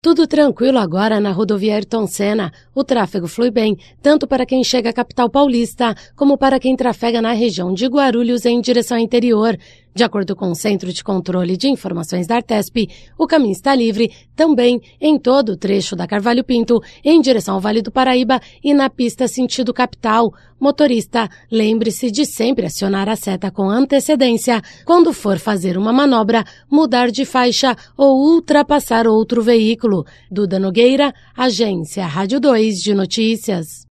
Tudo tranquilo agora na rodovia Ayrton Senna. O tráfego flui bem, tanto para quem chega à capital paulista, como para quem trafega na região de Guarulhos em direção ao interior. De acordo com o Centro de Controle de Informações da Artesp, o caminho está livre também em todo o trecho da Carvalho Pinto, em direção ao Vale do Paraíba e na pista sentido capital. Motorista, lembre-se de sempre acionar a seta com antecedência quando for fazer uma manobra, mudar de faixa ou ultrapassar outro veículo. Duda Nogueira, Agência Rádio 2 de Notícias.